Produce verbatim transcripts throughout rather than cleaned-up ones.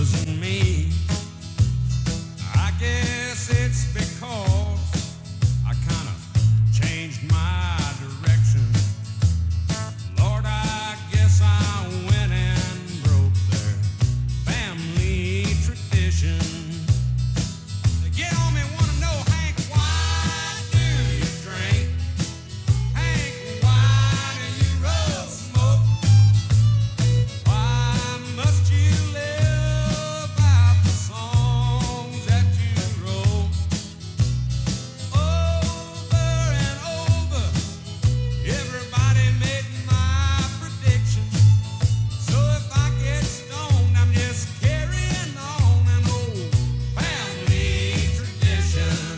losing me. I guess it's because I kind of changed my direction. Lord, I guess I went and broke their family tradition. Get on me, wanna know, Hank, why do you drink? Hank, why do you roll smoke? Why must you live out the songs that you wrote? Over and over, everybody made my prediction. So if I get stoned, I'm just carrying on an old family tradition.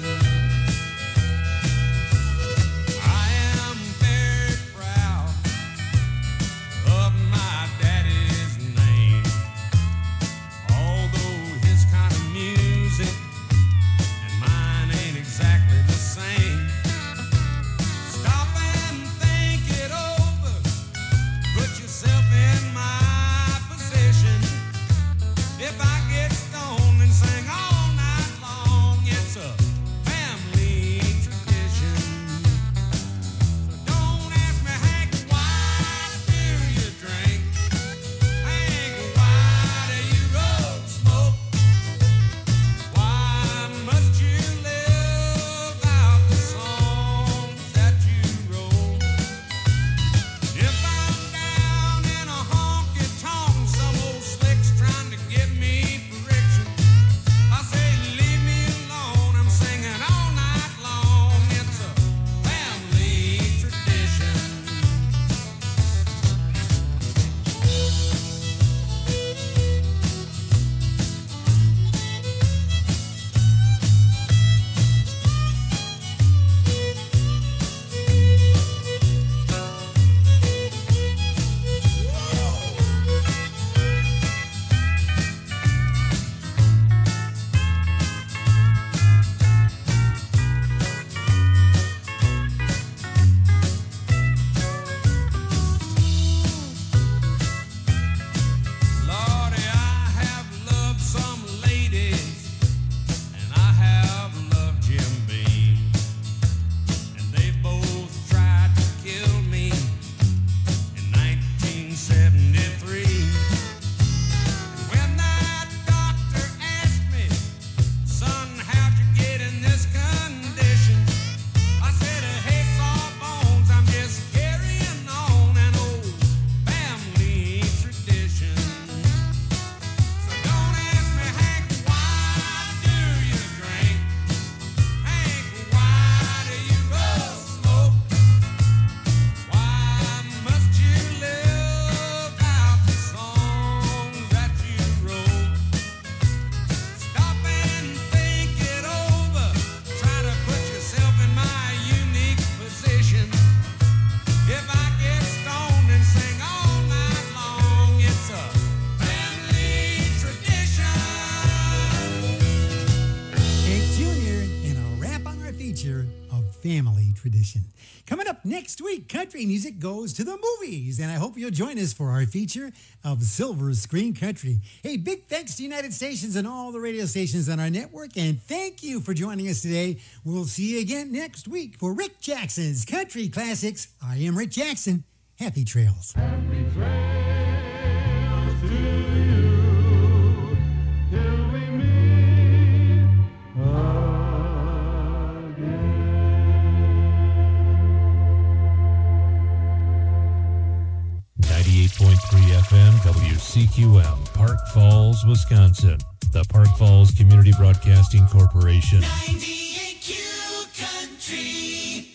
I am very proud of my daddy's name, although his kind of music and mine ain't exactly the same. Stop and think it over, put yourself in my position. If I get stoned and sing all night long, it's a family tradition. So don't ask me, Hank, why do you drink? Hank, why do you roll smoke? Why must you live out the songs that you wrote? If I'm down in a honky-tonk, some old slick's trying to give me friction, I say, leave me alone, I'm singing all night long. It's a family tradition. Lordy, I have loved some ladies, and I have loved Jim Beam, and they both tried to kill me in nineteen seventy-three. When that doctor asked me, son, how'd you get in this condition? I said, hey, Sawbones, I'm just carrying on an old family tradition. So don't ask me, Hank, why do you drink? Hank, why do you roll smoke? Why must you live out the songs that you wrote? Stop and think it over. Try to put yourself in my unique position. If I get stoned and sing all night long, it's a family tradition. Hank Junior and a wrap on our feature of family tradition. Coming up next week, country music goes to the movies, and I hope you'll join us for our feature of Silver Screen Country. Hey, big thanks to United Stations and all the radio stations on our network, and thank you for joining us today. We'll see you again next week for Rick Jackson's Country Classics. I am Rick Jackson. Happy trails. Happy trails to you till we meet again. ninety-eight point three F M W C Q M, Park Falls, Wisconsin. The Park Falls Community Broadcasting Corporation. ninety-eight Q Country.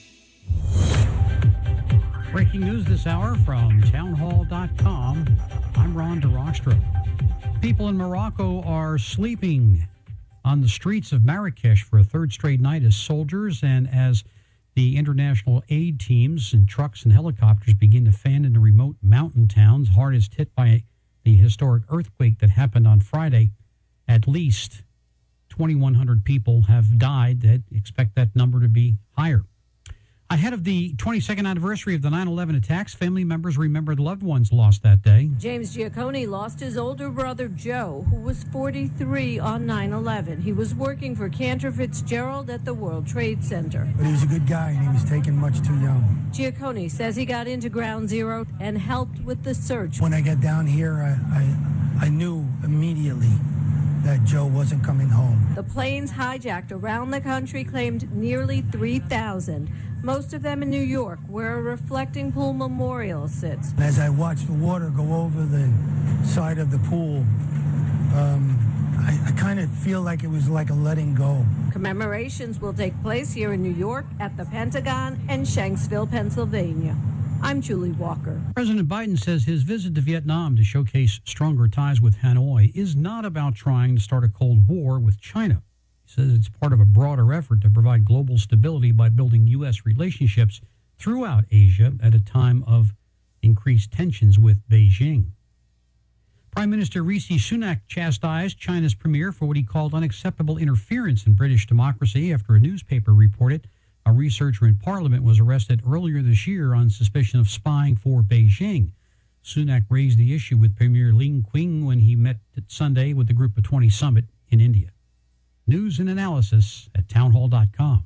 Breaking news this hour from townhall dot com. I'm Ron DeRostra. People in Morocco are sleeping on the streets of Marrakesh for a third straight night as soldiers and as the international aid teams and trucks and helicopters begin to fan into remote mountain towns hardest hit by the historic earthquake that happened on Friday. At least twenty-one hundred people have died. They expect that number to be higher. Ahead of the twenty-second anniversary of the nine eleven attacks, family members remembered loved ones lost that day. James Giaccone lost his older brother, Joe, who was forty-three on nine eleven. He was working for Cantor Fitzgerald at the World Trade Center. But he was a good guy, and he was taken much too young. Giaccone says he got into Ground Zero and helped with the search. When I got down here, I, I, I knew immediately that Joe wasn't coming home. The planes hijacked around the country claimed nearly three thousand. Most of them in New York, where a reflecting pool memorial sits. As I watched the water go over the side of the pool, um, I, I kind of feel like it was like a letting go. Commemorations will take place here in New York, at the Pentagon, and Shanksville, Pennsylvania. I'm Julie Walker. President Biden says his visit to Vietnam to showcase stronger ties with Hanoi is not about trying to start a Cold War with China. He says it's part of a broader effort to provide global stability by building U S relationships throughout Asia at a time of increased tensions with Beijing. Prime Minister Rishi Sunak chastised China's premier for what he called unacceptable interference in British democracy after a newspaper reported a researcher in Parliament was arrested earlier this year on suspicion of spying for Beijing. Sunak raised the issue with Premier Li Qiang when he met Sunday with the Group of twenty summit in India. News and analysis at townhall dot com.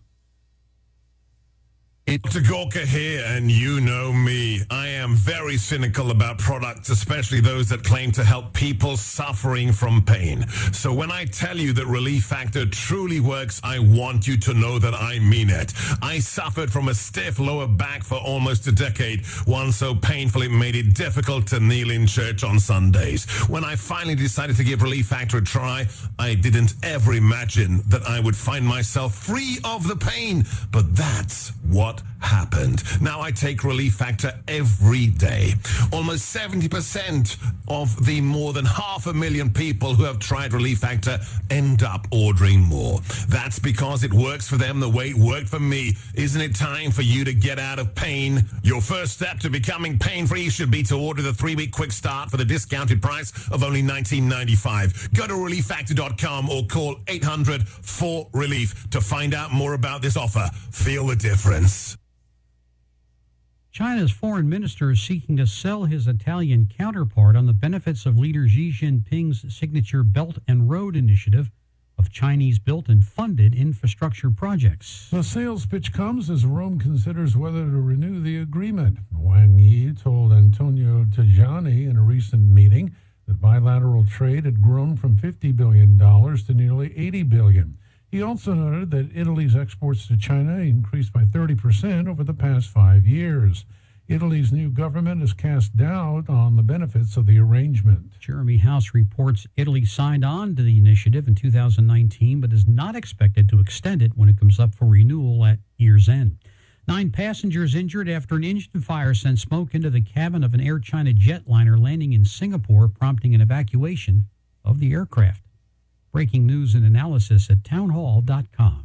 It's Gorka here, and you know me. I am very cynical about products, especially those that claim to help people suffering from pain. So when I tell you that Relief Factor truly works, I want you to know that I mean it. I suffered from a stiff lower back for almost a decade, one so painful it made it difficult to kneel in church on Sundays. When I finally decided to give Relief Factor a try, I didn't ever imagine that I would find myself free of the pain. But that's what happened. Now I take Relief Factor every day. Almost seventy percent of the more than half a million people who have tried Relief Factor end up ordering more. That's because it works for them the way it worked for me. Isn't it time for you to get out of pain? Your first step to becoming pain-free should be to order the three-week quick start for the discounted price of only nineteen ninety-five. Go to relief factor dot com or call eight hundred four relief to find out more about this offer. Feel the difference. China's foreign minister is seeking to sell his Italian counterpart on the benefits of leader Xi Jinping's signature Belt and Road initiative of Chinese-built and funded infrastructure projects. The sales pitch comes as Rome considers whether to renew the agreement. Wang Yi told Antonio Tajani in a recent meeting that bilateral trade had grown from fifty billion dollars to nearly eighty billion dollars. He also noted that Italy's exports to China increased by thirty percent over the past five years. Italy's new government has cast doubt on the benefits of the arrangement. Jeremy House reports Italy signed on to the initiative in two thousand nineteen, but is not expected to extend it when it comes up for renewal at year's end. Nine passengers injured after an engine fire sent smoke into the cabin of an Air China jetliner landing in Singapore, prompting an evacuation of the aircraft. Breaking news and analysis at townhall dot com.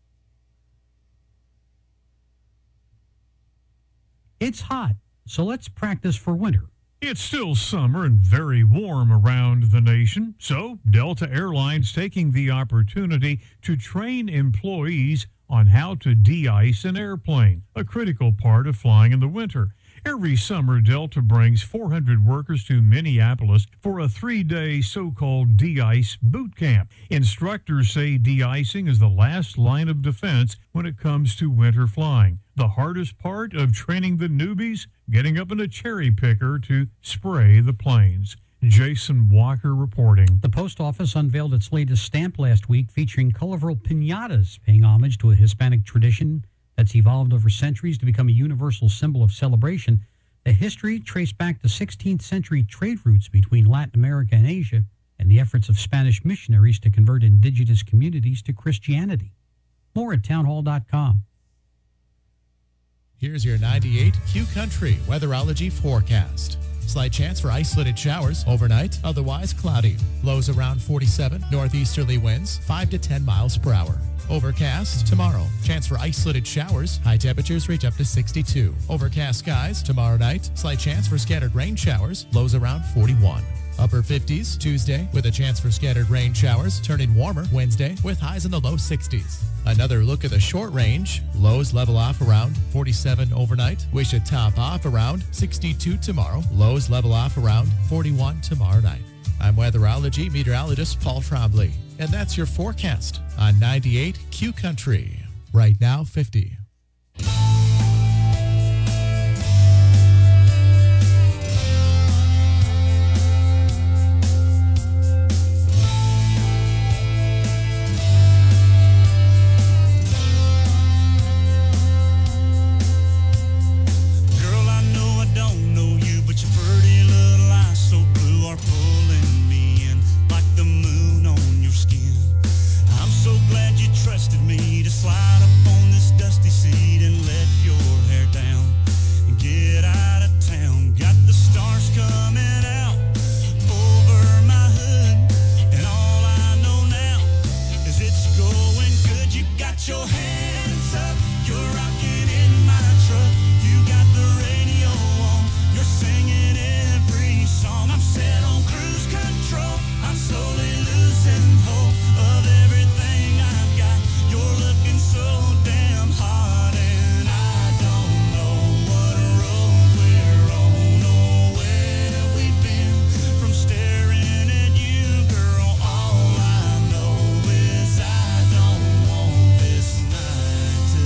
It's hot, so let's practice for winter. It's still summer and very warm around the nation, so Delta Airlines taking the opportunity to train employees on how to de-ice an airplane, a critical part of flying in the winter. Every summer, Delta brings four hundred workers to Minneapolis for a three-day so-called de-ice boot camp. Instructors say de-icing is the last line of defense when it comes to winter flying. The hardest part of training the newbies? Getting up in a cherry picker to spray the planes. Jason Walker reporting. The post office unveiled its latest stamp last week featuring colorful piñatas, paying homage to a Hispanic tradition that's evolved over centuries to become a universal symbol of celebration. The history traced back to sixteenth century trade routes between Latin America and Asia and the efforts of Spanish missionaries to convert indigenous communities to Christianity. More at townhall dot com. Here's your ninety-eight Q Country weatherology forecast. Slight chance for isolated showers overnight, otherwise cloudy. Lows around forty-seven, northeasterly winds five to ten miles per hour. Overcast tomorrow. Chance for isolated showers. High temperatures reach up to sixty-two. Overcast skies tomorrow night. Slight chance for scattered rain showers. Lows around forty-one. Upper fifties Tuesday with a chance for scattered rain showers, turning warmer Wednesday with highs in the low sixties. Another look at the short range. Lows level off around forty-seven overnight. We should top off around sixty-two tomorrow. Lows level off around forty-one tomorrow night. I'm weatherology meteorologist Paul Trombley, and that's your forecast on ninety-eight Q Country. Right now, fifty. Slide up on this dusty seat and let your hair down and get out of town. Got the stars coming out over my hood, and all I know now is it's going good. You got your hands up, you're rocking in my truck. You got the radio on, you're singing every song. I'm set on cruise control, I'm slowly losing hope of everything I've got. You're looking so damn hot, and I don't know what road we're on or where we've been. From staring at you, girl, all I know is I don't want this night to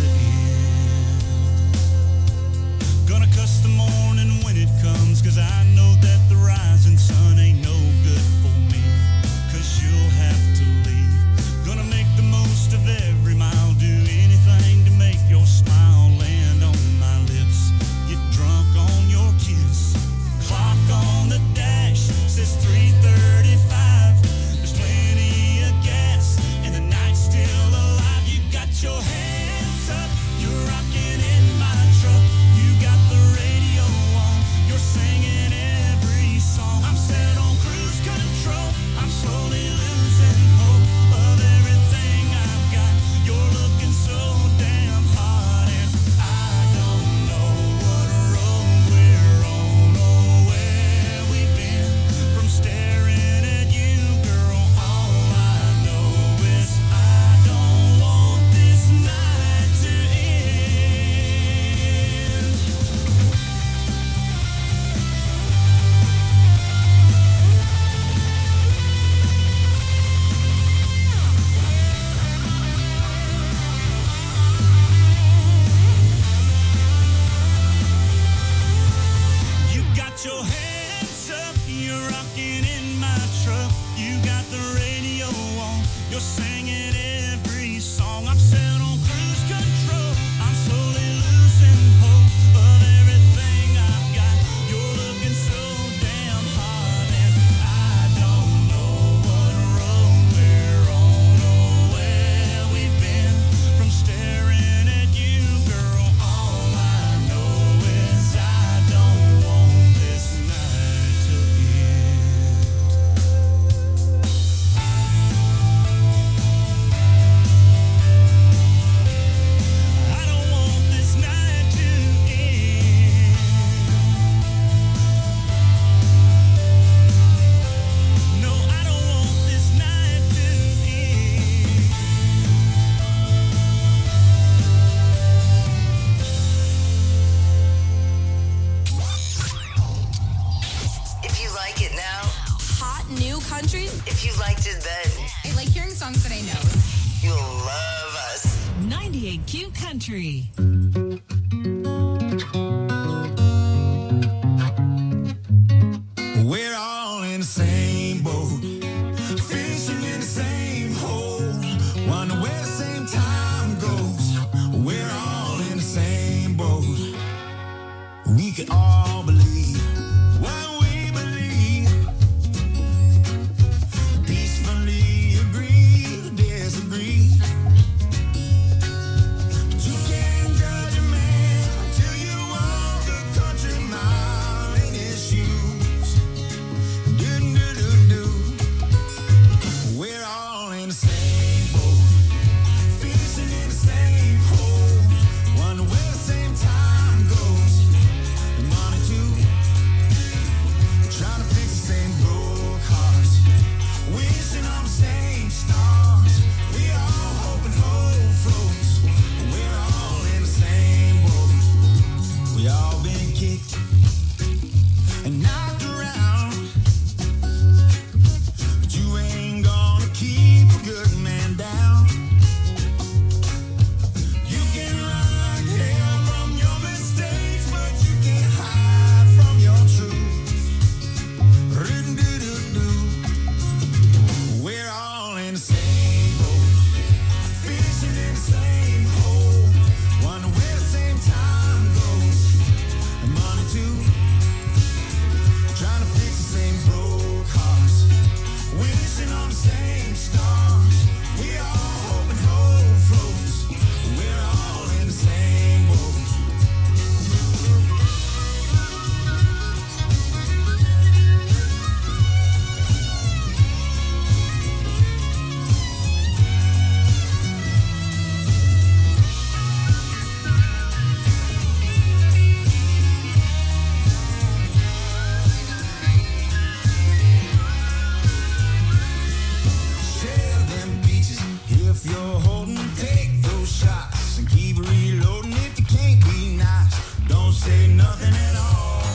end. Gonna cuss the morning when it comes, 'cause I know that the rising sun ain't no good for me, 'cause you'll have to leave. Gonna make the most of every mile, do anything to make your smile land on my lips. Get drunk on your kiss. Clock on the dash says three thirty-five. There's plenty of gas and the night's still alive. You got your hands up, you're rocking in my truck. You got the radio on, you're singing every song. I'm set on cruise control, I'm slowly losing hope of everything I've got. You're looking so damn hot, and I don't know what road we're on or where we've been. From staring at you, girl, all I know is I don't want this night to end. You got your hands up, you're rocking in my truck. You got the radio on, you're singing every song. I'm set on cruise control, I'm slowly losing hope of everything I've got. You're looking so damn hot, and I don't know what road we're on or where we've been. From staring at you, girl, all I know is I don't want this night to end. I don't want this night to end. No, I don't want this night to end. If you like it now, Hot new country? if you liked it then, I like hearing songs that I know. you'll love us. ninety-eight Q Country. We're all in the same boat, fishing in the same hole, wonder where the same time goes. We're all in the same boat. We can all believe what we believe. Peacefully agree to disagree. But you can't judge a same stars. We all hope and hope floats. We're all in the same boat. Share them beaches if you're holding. Take those shots and keep reloading. If you can't be nice, don't say nothing at all.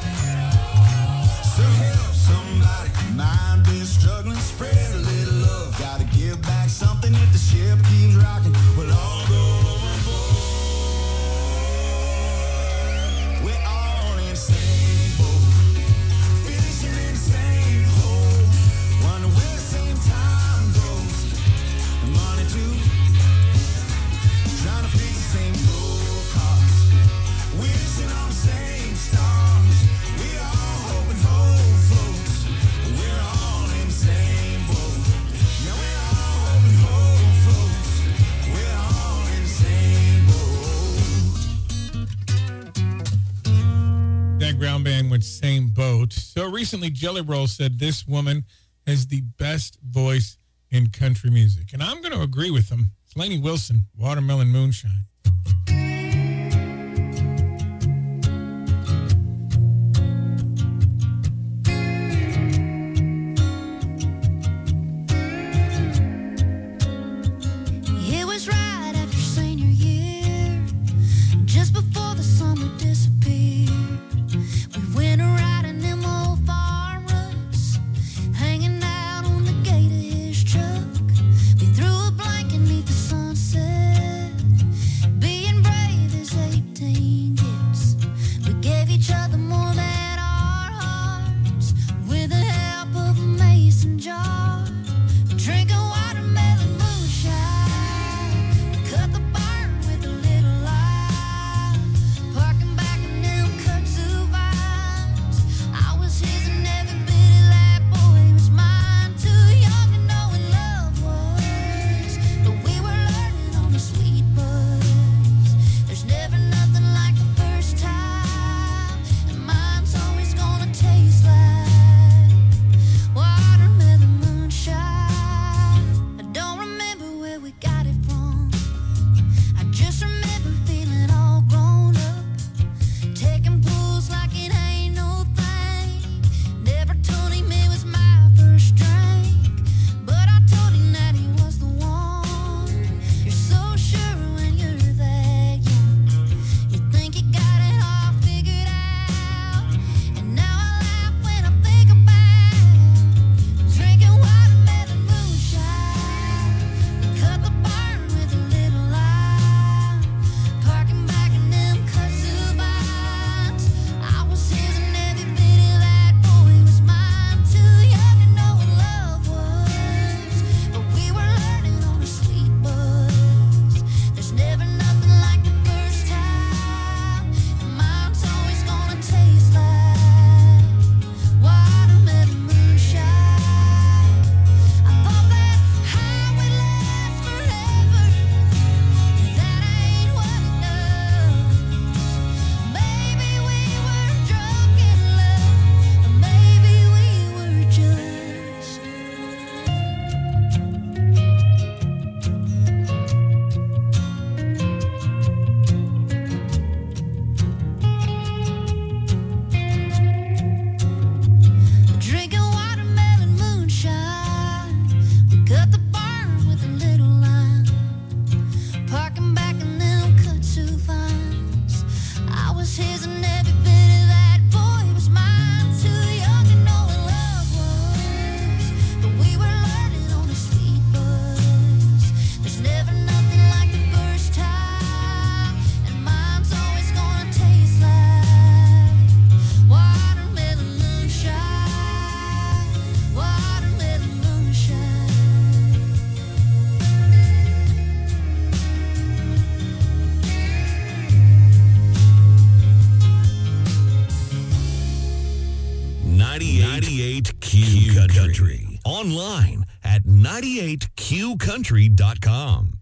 So help somebody, mind been struggling. Spread a little love, gotta give back something. If the ship keeps rocking, we'll all go overboard. We're all in the same boat, fishing in the same hole. Wonder where the same time goes. The money too, trying to fix the same broke hearts. Wishing on the same stars. We all hope and hope floats. We're all in the same boat. Yeah, we're all hope and hope floats. We're all in the same boat. That ground band went same boat. So recently, Jelly Roll said this woman has the best voice in country music. And I'm going to agree with him. It's Lainey Wilson, Watermelon Moonshine. It was right after senior year, just before the summer disappeared. We went a riding them old farm ruts, hanging out on the gate of his truck. We threw a blanket 'neath the sunset, being brave as eighteen gets. We gave each other more than our hearts, with the help of a mason jar. Drinking watermelon moonshine, cut the barn with a little light, parking back in them kudzu vines. I was his and every bit of that boy was mine. Too young to know what love was, but we were learning on the sweet buzz. There's never nothing like the first time, and mine's always gonna taste like watermelon moonshine. I don't remember where we got it from. I just remember feeling all grown up, taking pulls like it ain't no thing. Never told him it was my first drink, but I told him that he was the one. You're so sure when you're that young, you think you got it all figured out. And now I laugh when I think about drinking watermelon moonshine. We cut the barn with a little light, parking back in them kudzu vines. I was his and every bit of that boy was mine. Too young to know what love was, but we were learning on a sweet buzz. There's never nothing like the first time, and mine's always gonna taste like watermelon moonshine. I thought that high would last forever, that ain't what it does. Maybe we were drunk in love, or maybe we were just drinking watermelon moonshine. We cut the barn with a little line, parking back in them kudzu vines. I was his and every bit of that boy was mine. Too young to know what love was, but we were learning on a sweet buzz. There's never nothing like the first time, and mine's always gonna taste like watermelon moonshine. Watermelon moonshine. ninety-eight Q Country. Online at ninety-eight q country dot com.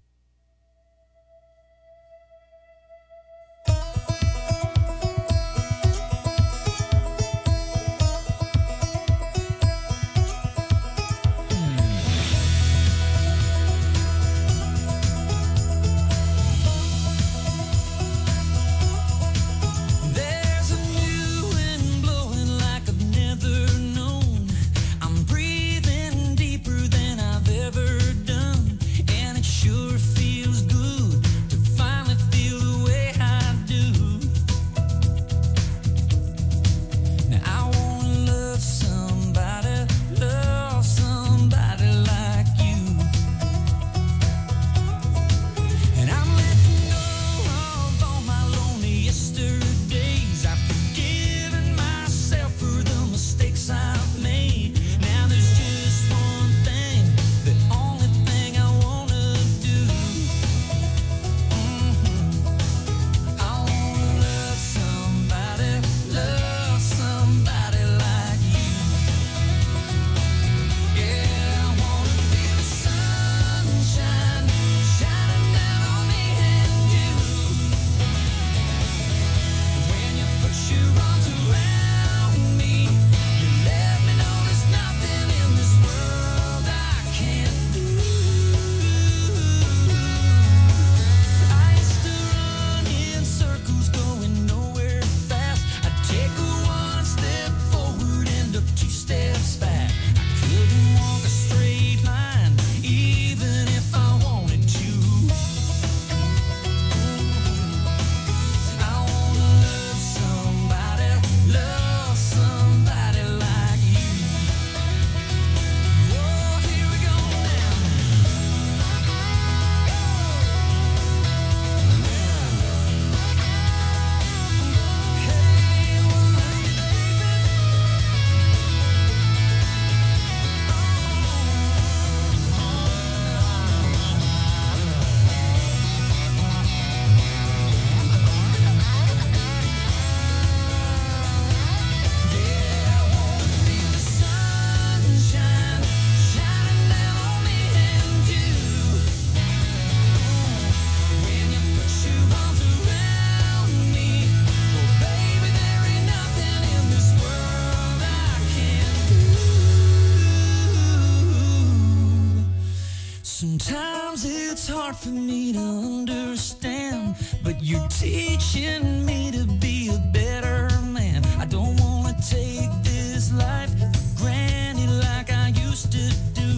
Sometimes it's hard for me to understand, but you're teaching me to be a better man. I don't want to take this life for granted like I used to do.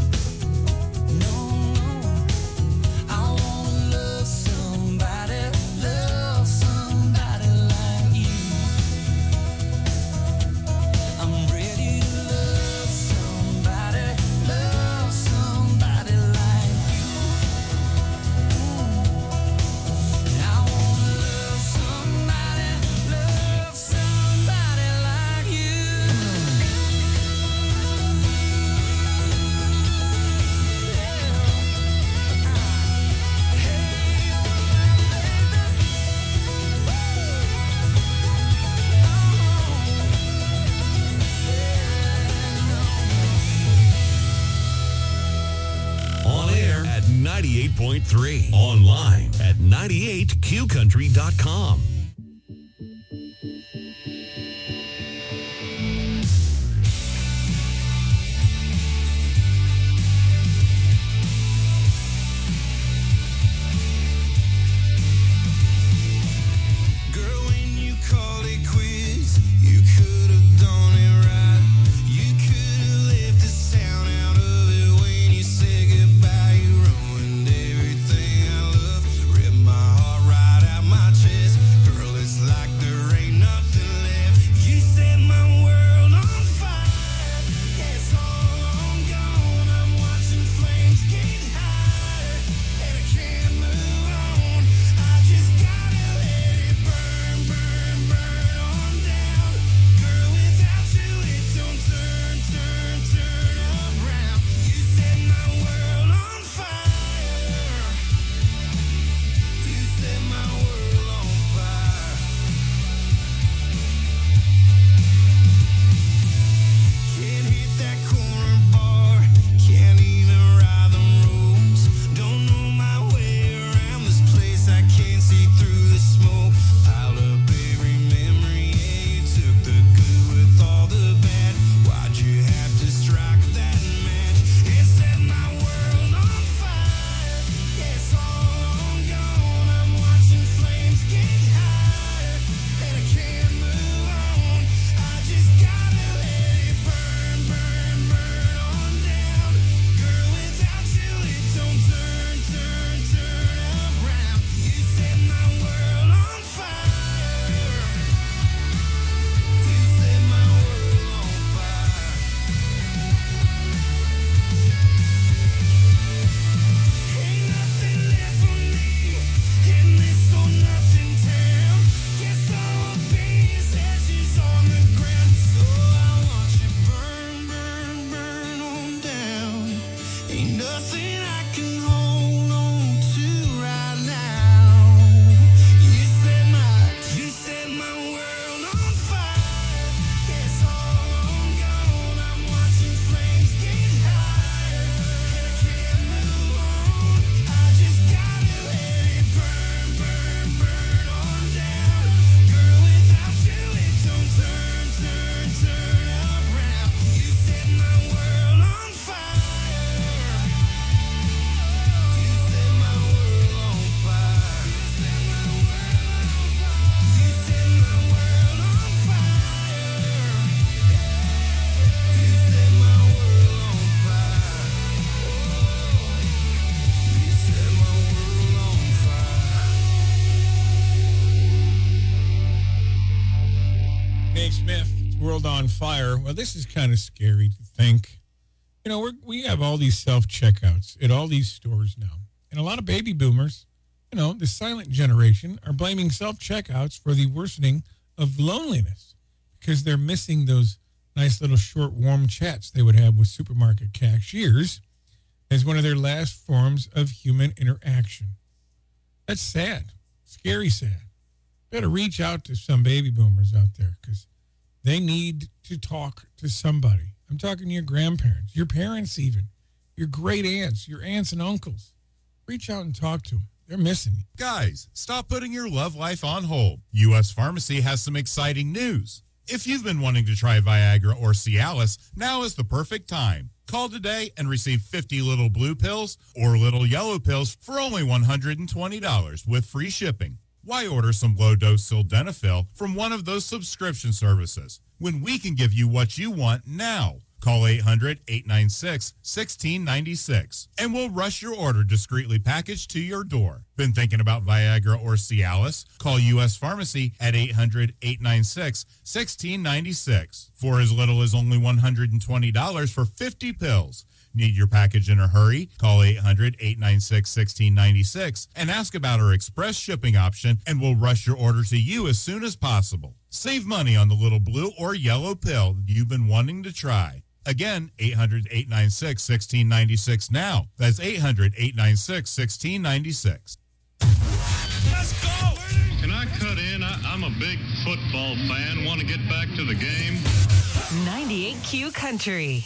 No, no, I want to love somebody, love somebody like you. I'm ready to love somebody, love somebody like you. I want to love somebody, love somebody like you. On air at ninety-eight point three. Online at ninety-eight q country dot com. Girl, when you called it quits, you could have done it right. You could have left the sound out of it when you said goodbye. You ruined everything I love. Ripped my heart right out my chest. Girl, Ain't nothing I can hold on to right now. You set my, you set my world on fire. It's all gone. I'm watching flames get higher. And I can't move on. I just gotta let it burn, burn, burn on down. Girl, without you it don't turn, turn, turn around. You set my world on fire. You set my world on fire. You set my world on fire. You set my world on fire. You set my world on fire. Nate Smith, World on Fire. Well, this is kind of scary to think. You know, we're, we have all these self-checkouts at all these stores now. And a lot of baby boomers, you know, the silent generation, are blaming self-checkouts for the worsening of loneliness because they're missing those nice little short, warm chats they would have with supermarket cashiers as one of their last forms of human interaction. That's sad. Scary sad. Better reach out to some baby boomers out there because they need to talk to somebody. I'm talking to your grandparents, your parents even, your great aunts, your aunts and uncles. Reach out and talk to them. They're missing you. Guys, stop putting your love life on hold. U S Pharmacy has some exciting news. If you've been wanting to try Viagra or Cialis, now is the perfect time. Call today and receive fifty little blue pills or little yellow pills for only one hundred twenty dollars with free shipping. Why order some low-dose sildenafil from one of those subscription services when we can give you what you want now? Call eight hundred, eight nine six, one six nine six and we'll rush your order discreetly packaged to your door. Been thinking about Viagra or Cialis? Call U S Pharmacy at eight hundred, eight nine six, one six nine six. For as little as only one hundred twenty dollars for fifty pills. Need your package in a hurry? Call eight hundred, eight nine six, one six nine six and ask about our express shipping option, and we'll rush your order to you as soon as possible. Save money on the little blue or yellow pill you've been wanting to try. Again, eight hundred, eight nine six, one six nine six now. That's eight hundred, eight nine six, one six nine six. Let's go! Can I cut in? I, I'm a big football fan. Want to get back to the game? ninety-eight Q Country.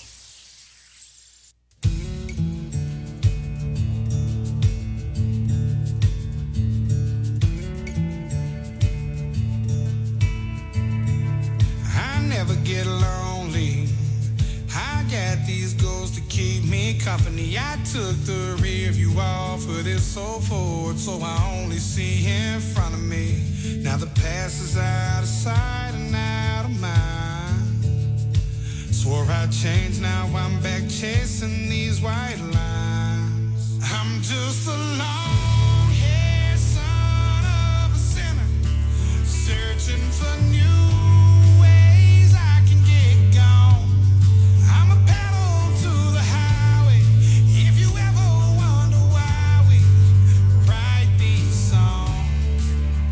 I never get lonely. I got these goals to keep me company. I took the rear view off of this so forward, so I only see in front of me. Now the past is out of sight and out of mind. Swore I'd change, now I'm back chasing these white lines. I'm just a long-haired son of a sinner, searching for new ways I can get gone. I'm a pedal to the highway. If you ever wonder why we write these songs,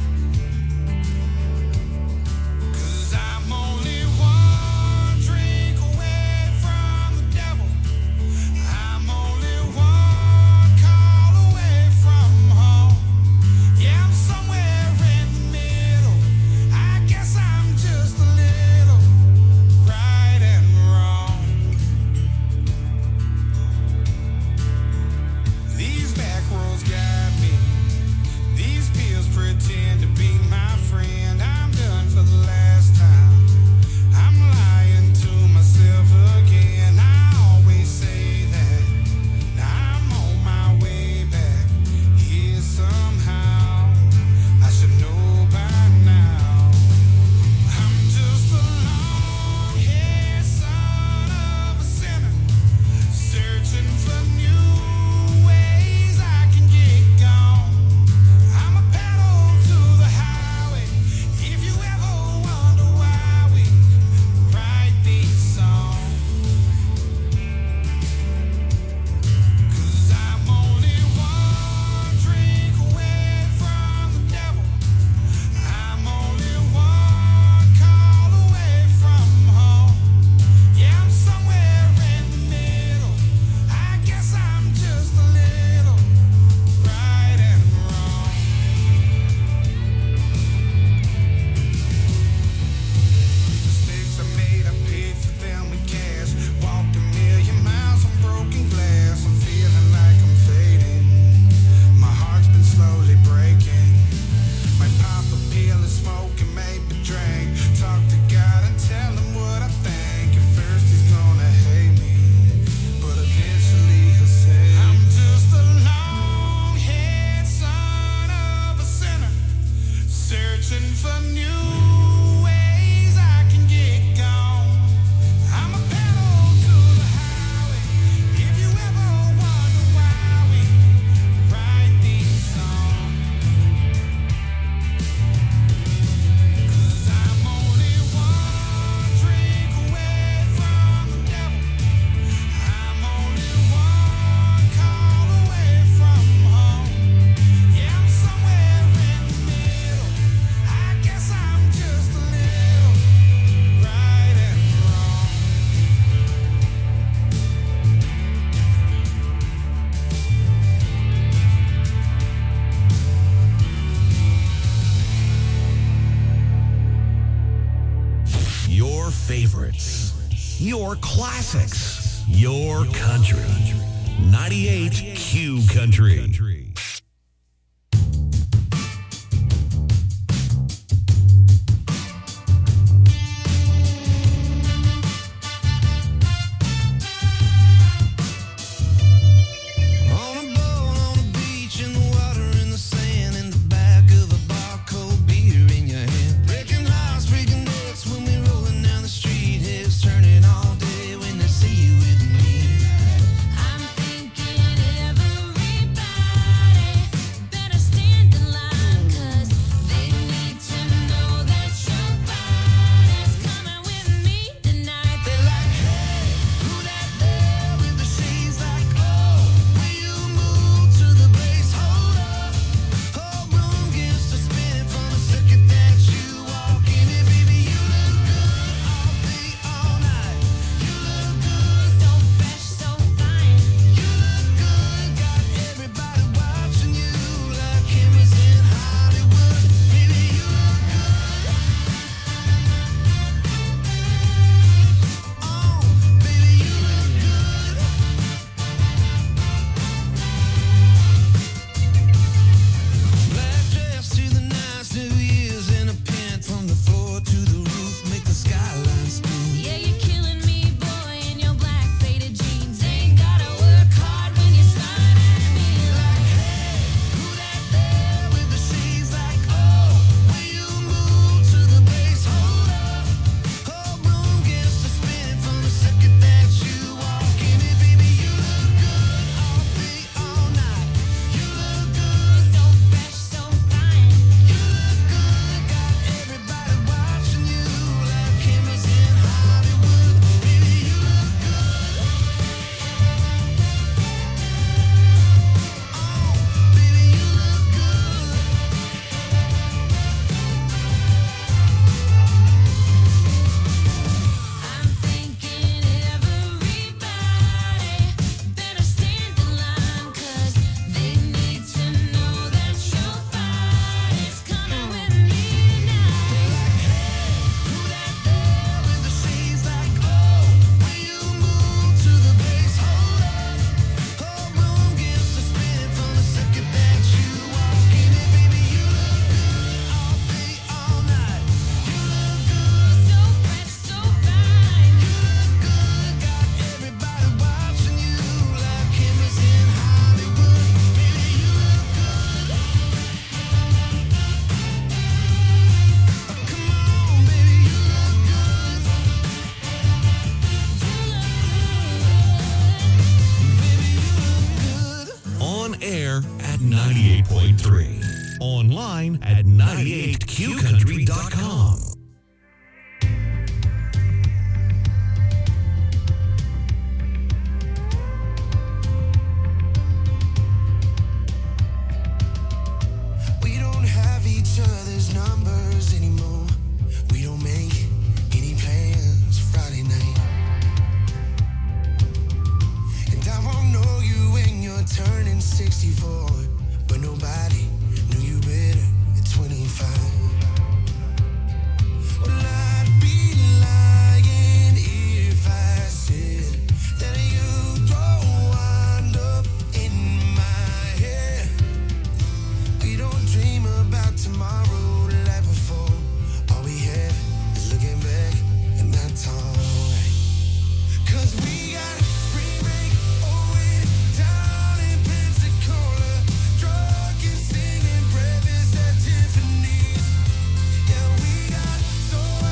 'cause I'm only one drink away from the devil. I'm only one call away from home. Yeah, I'm somewhere in the middle. I guess your classics, your country. ninety-eight Q Country. ninety-eight point three. Online at ninety-eight Q country dot com. We don't have each other's numbers anymore. We don't make any plans Friday night. And I won't know you when you're turning sixty-four. But nobody knew you better at twenty-five. Well, I'd be lying if I said that you don't wind up in my head. We don't dream about tomorrow like before. All we have is looking back, and that's alright. 'Cause we got spring break away down in Pensacola. Drunk and singing breakfast at Tiffany's. Yeah, we got so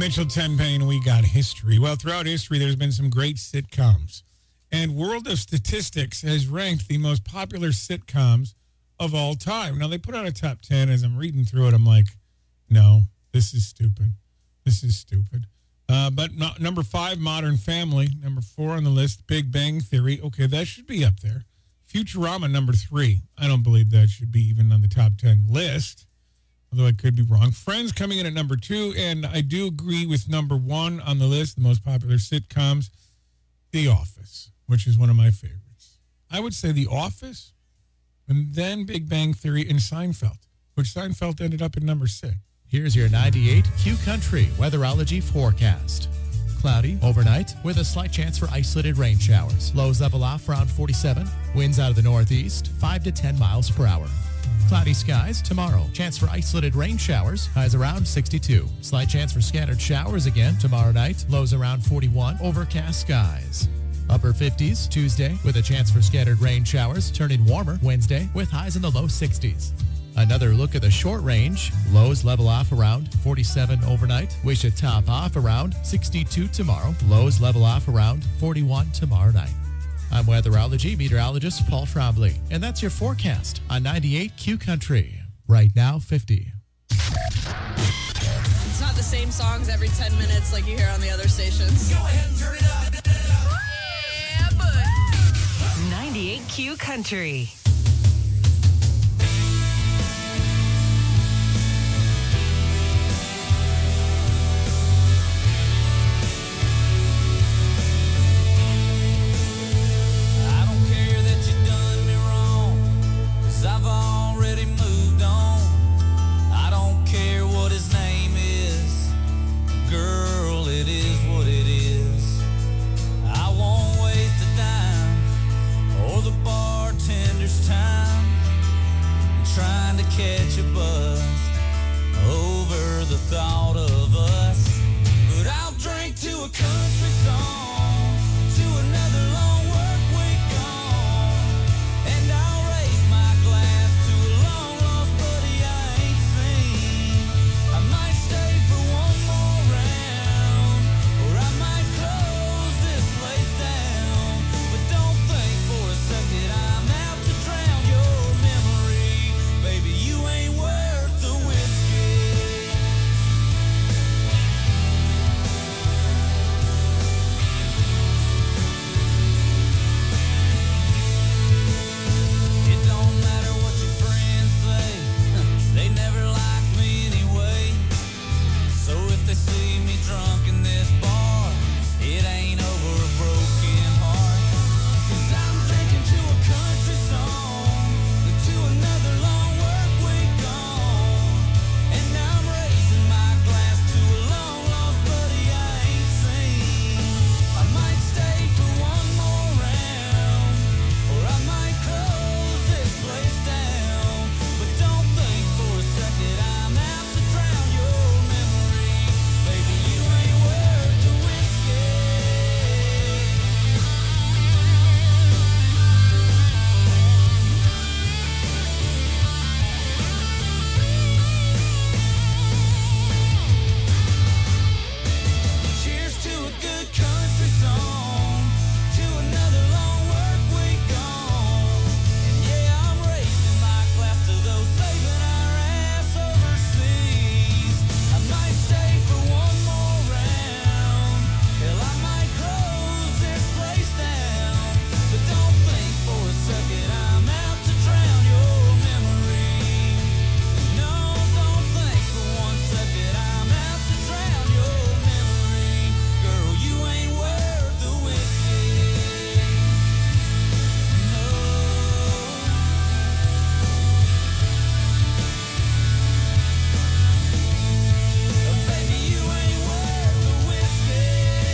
Mitchell Tenpenny, we got history. Well, throughout history, there's been some great sitcoms. And World of Statistics has ranked the most popular sitcoms of all time. Now, they put out a top ten. As I'm reading through it, I'm like, no, this is stupid. This is stupid. Uh, but no, number five, Modern Family. Number four on the list, Big Bang Theory. Okay, that should be up there. Futurama, number three. I don't believe that should be even on the top ten list, although I could be wrong. Friends coming in at number two, and I do agree with number one on the list, the most popular sitcoms, The Office, which is one of my favorites. I would say The Office, and then Big Bang Theory and Seinfeld, which Seinfeld ended up at number six. Here's your ninety-eight Q Country weatherology forecast. Cloudy overnight with a slight chance for isolated rain showers. Lows level off around forty-seven. Winds out of the northeast, five to ten miles per hour. Cloudy skies tomorrow. Chance for isolated rain showers. Highs around sixty-two. Slight chance for scattered showers again tomorrow night. Lows around forty-one. Overcast skies. Upper fifties Tuesday with a chance for scattered rain showers. Turning warmer Wednesday with highs in the low sixties. Another look at the short range. Lows level off around forty-seven overnight. We should top off around sixty-two tomorrow. Lows level off around forty-one tomorrow night. I'm weatherology meteorologist Paul Trombley, and that's your forecast on ninety-eight Q Country. Right now, fifty. It's not the same songs every ten minutes like you hear on the other stations. Go ahead and turn it up. Yeah, bud. ninety-eight Q Country. I've already moved on. I don't care what his name is. Girl, it is what it is. I won't waste a dime or the bartender's time trying to catch a buzz over the thought of us. But I'll drink to a country song, to another long work week gone, and I'll raise my glass to a long lost buddy I ain't seen. I might stay for one more round, or I might close this place down. But don't think for a second I'm out to drown your memory. Baby, you ain't worth the whiskey. It don't matter what your friends say, they never like me anyway. So if they see me drunk in this bar, it ain't over a broken heart. 'Cause I'm drinking to a country song, to another long work week gone, and I'm raising my glass to a long lost buddy I ain't seen. I might stay for one more round, or I might close this place down. But don't think for a second I'm out to drown your memory. Baby, you ain't worth the whiskey. Cheers to a good country song, to another long work week gone. And yeah, I'm raising my glass to those saving our ass overseas. I might stay for one more round, hell, I might close this place down. But don't think for a second I'm out to drown your memory. No, don't think for one second I'm out to drown your memory. Girl, you ain't worth the whiskey. No. Baby, you ain't worth the whiskey.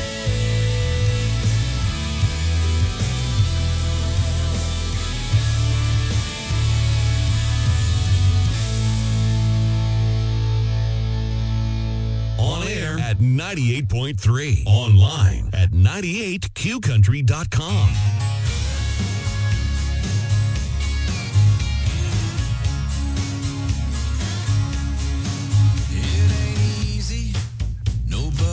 On air at ninety-eight point three. Online at ninety-eight Q country dot com. It ain't easy, nobody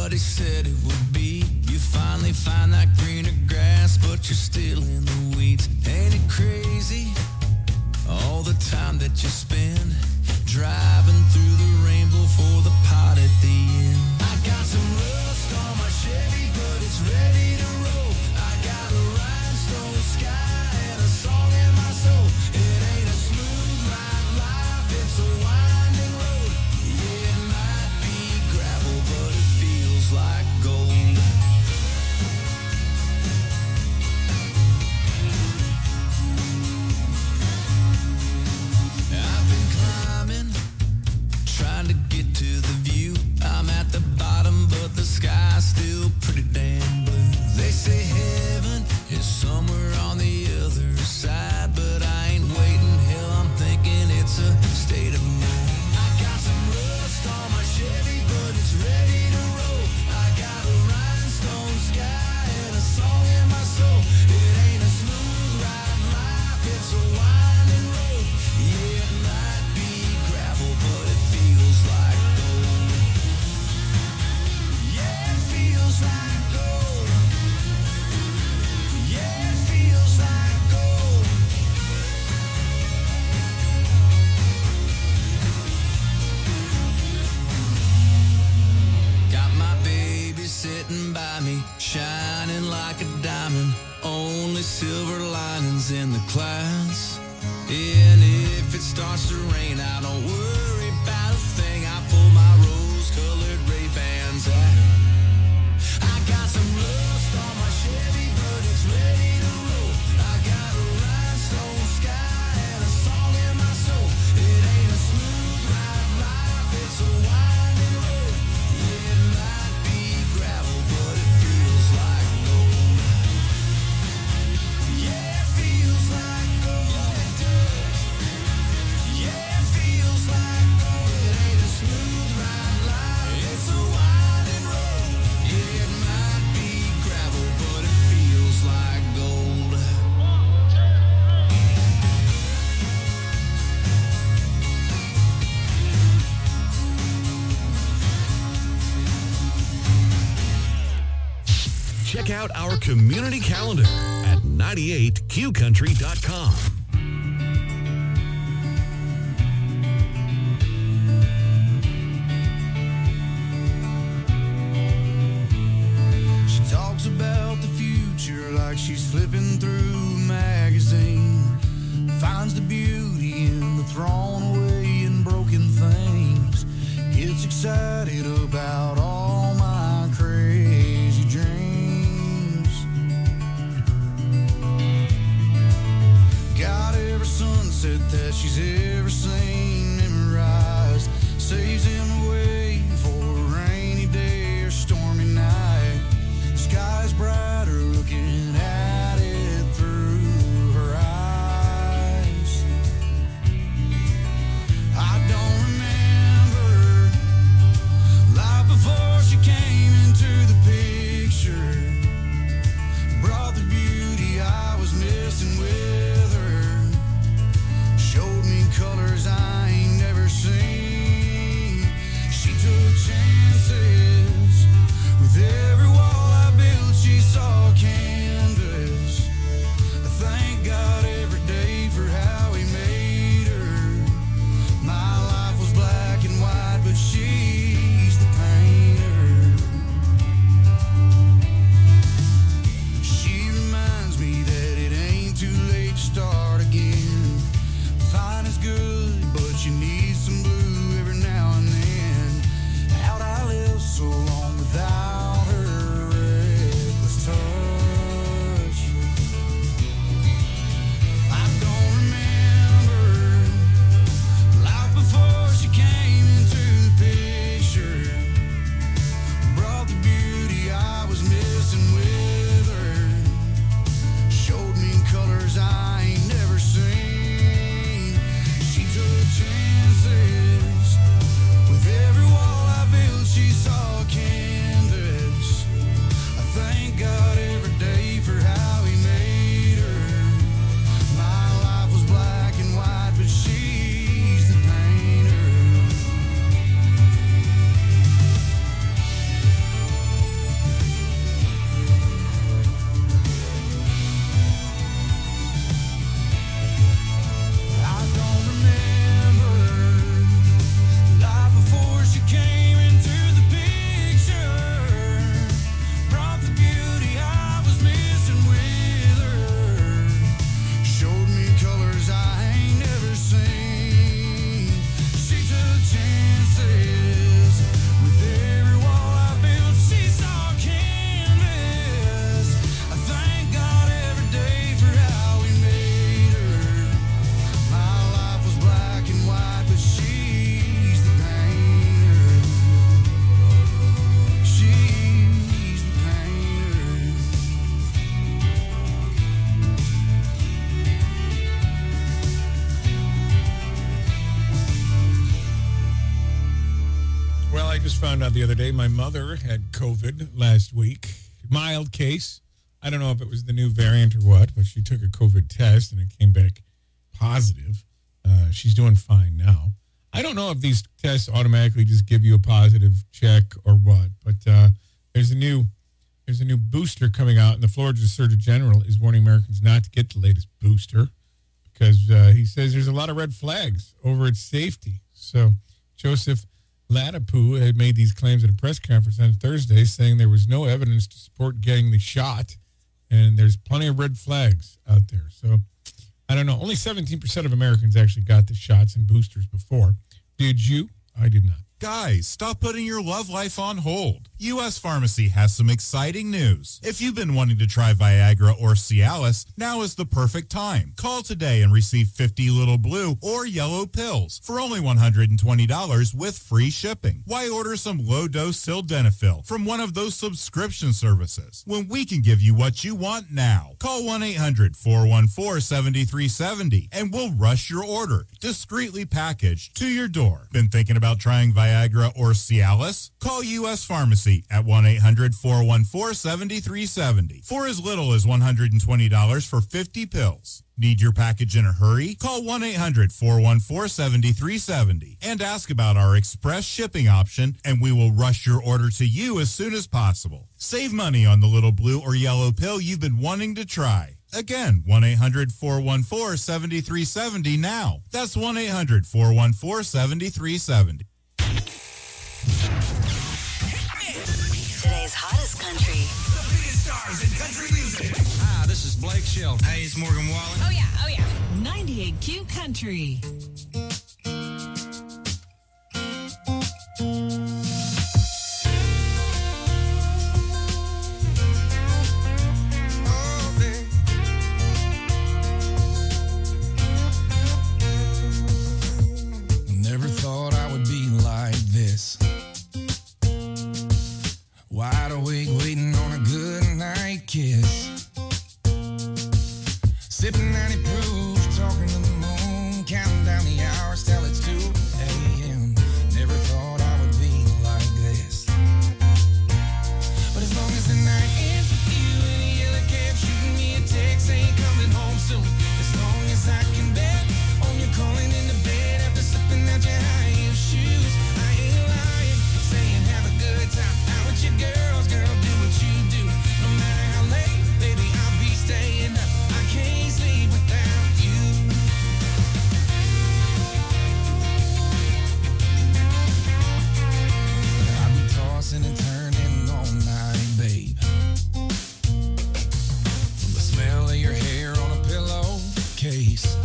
but you're still in the weeds. Ain't it crazy? All the time that you spend driving through the rainbow for the pot at the end. I got some rust on my Chevy, but it's ready to roll. I got a rhinestone sky and a song in my soul. It ain't a smooth ride life, it's a winding road. Yeah, it might be gravel, but it feels like gold. I've been climbing, trying to get to the view. I'm at the bottom, but the sky's still pretty damn blue. They say heaven is somewhere on the other side, but I ain't waiting. Hell, I'm thinking it's a state of mind. I got some rust on my Chevy, but it's ready to roll. I got a rhinestone sky and a song in my soul. It ain't a smooth ride life, it's a winding road. Yeah, it might be gravel, but it feels like gold. Yeah, it feels like gold. Yeah, it feels like gold. Got my baby sitting by me, shining like a diamond. Only silver linings in the clouds. And if it starts to rain, I don't worry about a thing. I pull my rose-colored Ray-Bans out. I got some rust on my Chevy, but it's ready to roll. I got a rhinestone sky and a song in my soul. It ain't a smooth ride life, it's a winding road. Yeah, it might be gravel, but it feels like gold. Yeah, it feels like gold. It does. Yeah, it feels like gold. It ain't a smooth ride life, it's a winding road. Yeah, it might be gravel, but it feels like gold. Check out our community calendar at ninety-eight q country dot com. She talks about the future like she's flipping through a magazine. Finds the beauty in the thrown away and broken things. Gets excited about all my crazy dreams. Got every sunset that she's ever seen memorized. Saves him away for a rainy day or stormy night. Sky's brighter looking at it through her eyes. I don't remember life before she came into the picture. Brought the beauty I was missing with her. Showed me colors I ain't never seen. She took chances with every wall I built. She saw canvas. I thank God every day for how he made her. My life was black and white, but she's the painter. She reminds me that it ain't too late to start again. Fine is good, but you need some blue every now and then. How'd I live so long without her reckless touch? I don't remember life before she came into the picture. Brought the beauty I was missing with her. Showed me colors I ain't never seen. She took chances just found out the other day my mother had COVID last week. Mild case. I don't know if it was the new variant or what, but she took a COVID test and it came back positive. Uh, she's doing fine now. I don't know if these tests automatically just give you a positive check or what, but uh, there's a new there's a new booster coming out, and the Florida Surgeon General is warning Americans not to get the latest booster because uh, he says there's a lot of red flags over its safety. So Joseph Ladapu had made these claims at a press conference on Thursday, saying there was no evidence to support getting the shot, and there's plenty of red flags out there. So I don't know. Only seventeen percent of Americans actually got the shots and boosters before. Did you? I did not. Guys, stop putting your love life on hold. U S Pharmacy has some exciting news. If you've been wanting to try Viagra or Cialis, now is the perfect time. Call today and receive fifty little blue or yellow pills for only one hundred twenty dollars with free shipping. Why order some low-dose sildenafil from one of those subscription services when we can give you what you want now? Call one eight hundred, four one four, seven three seven zero and we'll rush your order, discreetly packaged, to your door. Been thinking about trying Viagra or Cialis? Call U S Pharmacy at one eight hundred, four one four, seven three seven zero for as little as one hundred twenty dollars for fifty pills. Need your package in a hurry? Call one eight hundred, four one four, seven three seven zero and ask about our express shipping option, and we will rush your order to you as soon as possible. Save money on the little blue or yellow pill you've been wanting to try. Again, one eight hundred, four one four, seven three seven zero now. That's one eight hundred, four one four, seven three seven zero. Today's hottest country. The biggest stars in country music. Hi, this is Blake Shelton. Hey, it's Morgan Wallen. Oh, yeah. Oh, yeah. ninety-eight Q Country. Never thought I would be like this. Wide awake, waiting on a good night kiss. Sipping ninety proof, talking to the moon, counting down the hours till it's two a.m. Never thought I would be like this. But as long as the night ends with you in a yellow cab, shooting me a text, ain't coming home soon. As long as I can bet on you calling in the bed after slipping out your high heel shoes. I ain't lying, saying have a good time. Out with your girls, girl, do what you do. No matter how late, baby, I'll be staying up. I can't sleep without you. I'll be tossing and turning all night, babe. From the smell of your hair on a pillowcase.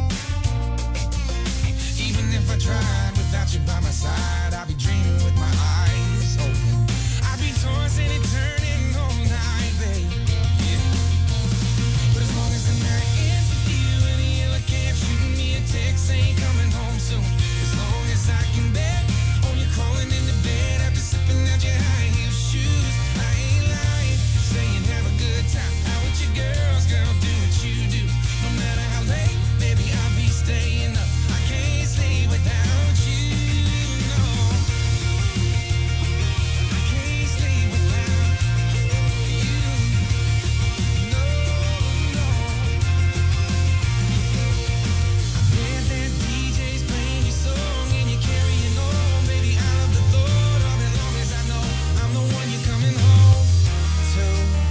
Even if I tried without you by my side, I'd be dreaming with my eyes open. I'd be tossing and turning all night, babe. Yeah. But as long as the night ends with you in a yellow cab, shooting me a text, ain't coming home soon. As long as I can bet on you calling in the bed after slipping out your high heel shoes. I ain't lying, saying have a good time. Out with your girls, girl, do what you do. No matter how late, baby, I'll be staying up. I can't sleep without you, no. I can't sleep without you, no, no. I bet that D J's playing your song and you're carrying on, baby. I love the thought of it, long as I know I'm the one you're coming home to.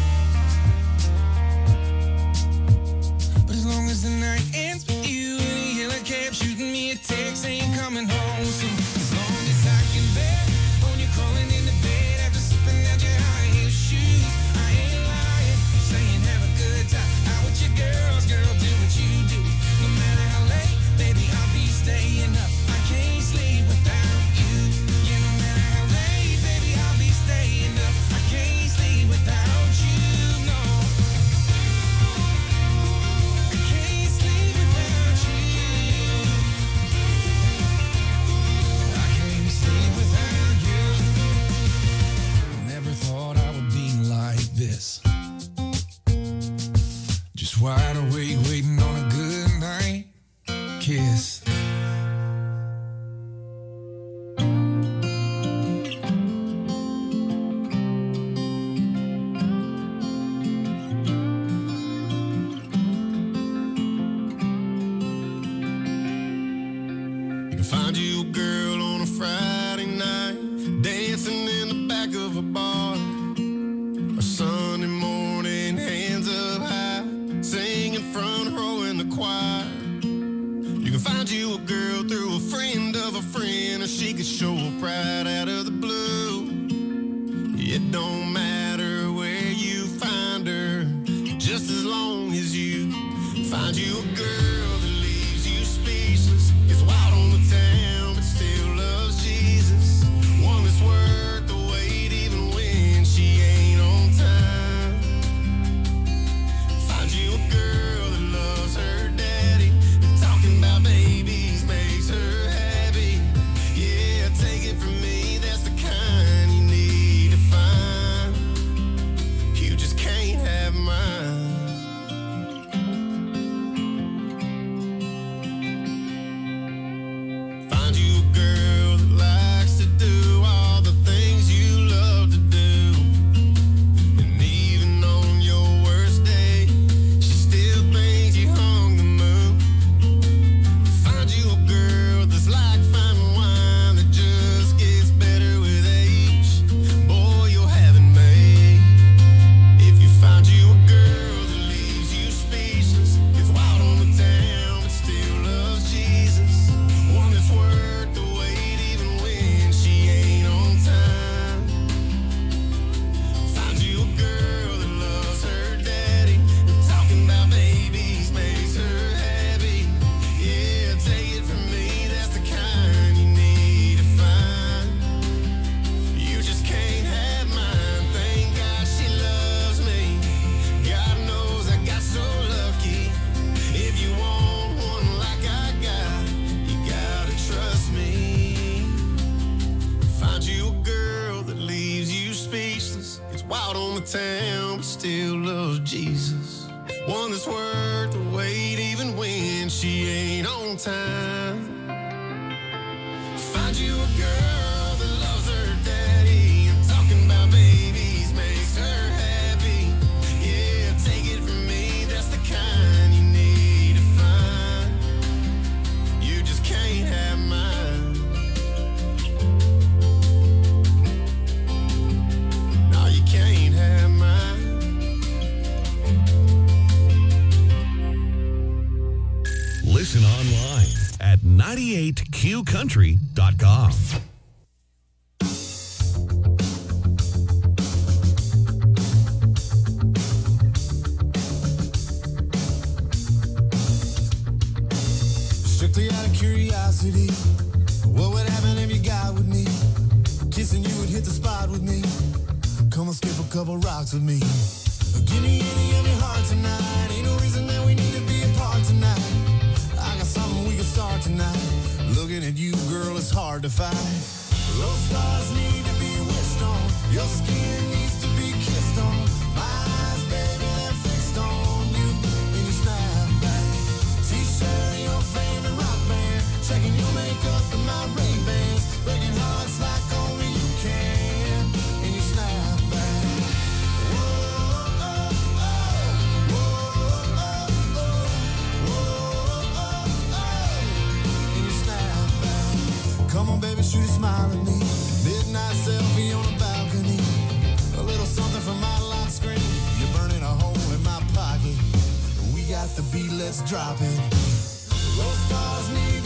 But as long as the night ends with you in a yellow cab, shooting me a text, ain't coming home soon. As long as I can bet on you calling in the bed after slipping out your high heel shoes. I ain't lying, saying have a good time. Out with your girls, girl, do what you do. No matter how late, baby, I'll be staying up. I can't sleep without you. Yeah, no matter how late, baby, I'll be staying up. I can't sleep without you, no. I can't sleep without you. I and find you a girl on a Friday night, dancing in the back of a bar. Or Sunday morning, hands up high, singing front row in the choir. You can find you a girl through a friend of a friend, or she could show up right out of the blue. It don't matter where you find her, just as long as you find you a girl that leaves you speechless, gets wild on the town but still loves Jesus. One that's worth the wait even when she ain't on time. Find you a girl that loves her daddy, and talking about babies makes her happy. Yeah, take it from me, that's the kind you need to find. You just can't have mine. Find you a girl that likes to do all the things you love to do, and even on your worst day, she still thinks you hung the moon. Find you a girl that's like fine wine that just gets better with age. Boy, you'll have it made. If you find you a girl that leaves you speechless, gets wild on the town but still loves Jesus. One that's worth the wait even when she ain't on time. Find you a girl that loves her daddy, and talking about babies makes her happy. Yeah, take it from me, that's the kind you need to find. You just can't have mine. Thank God she loves me. God knows I got so lucky. If you want one like I got, you gotta trust me. Find you a girl that leaves you speechless, gets wild on the town but still loves Jesus. One that's worth the wait even when she ain't on time. Find you a girl that loves her daddy, and talking about babies makes her happy. Yeah, take it from me, that's the kind you need to find. You just can't have mine. No, you can't have mine. Listen online at ninety-eight q country dot com. Strictly out of curiosity, what would happen if you got with me? Kissing you would hit the spot with me. Come and skip a couple rocks with me. Give me any of your heart tonight. Ain't no reason that we need to be apart tonight. I got something we can start tonight. Looking at you, girl, it's hard to find. Those stars need to be wished on. Your skin needs to be kissed on. My eyes, baby, they're fixed on you in your snapback. T-shirt, your favorite rock band. Checking your makeup and my Ray-Bans. Breaking hearts like only you can in your snapback. Whoa, oh, oh, whoa, oh, oh, whoa, oh, oh, in your snapback. Come on, baby, shoot a smile at me. Midnight selfie on the balcony. A little something from my lock screen. You're burning a hole in my pocket. We got the beat, let's drop it. Those stars need